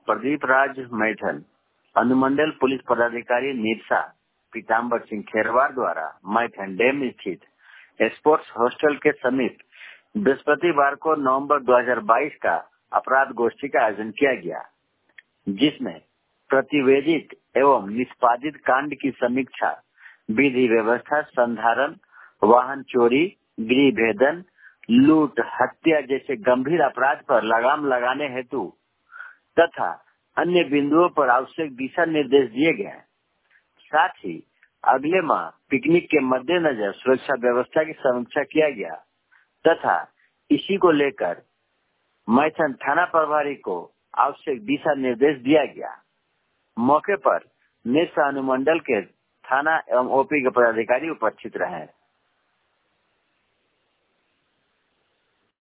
प्रदीप राज मैथन, अनुमंडल पुलिस पदाधिकारी निरसा पीताम्बर सिंह खेरवार द्वारा मैथन डैम स्थित स्पोर्ट्स हॉस्टल के समीप बृहस्पतिवार को नवंबर 2022 का अपराध गोष्ठी का आयोजन किया गया, जिसमें प्रतिवेदित एवं निष्पादित कांड की समीक्षा, विधि व्यवस्था, संधारण, वाहन चोरी, गृह भेदन, लूट, हत्या जैसे गंभीर अपराध पर लगाम लगाने हेतु तथा अन्य बिंदुओं पर आवश्यक दिशा निर्देश दिए गए। साथ ही अगले माह पिकनिक के मद्देनजर सुरक्षा व्यवस्था की समीक्षा किया गया तथा इसी को लेकर मैथन थाना प्रभारी को आवश्यक दिशा निर्देश दिया गया। मौके पर निरसा अनुमंडल के थाना एवं ओपी के पदाधिकारी उपस्थित रहे।